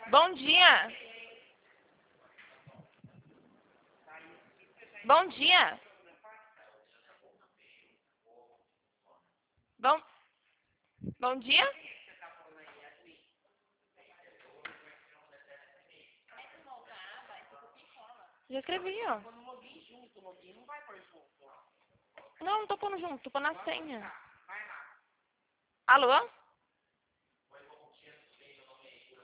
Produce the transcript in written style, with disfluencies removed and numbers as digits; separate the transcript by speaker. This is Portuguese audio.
Speaker 1: Bom dia. Bom dia. Bom, bom dia? Já escrevi, ó. Não, não tô pondo junto, tô pondo a senha. Alô?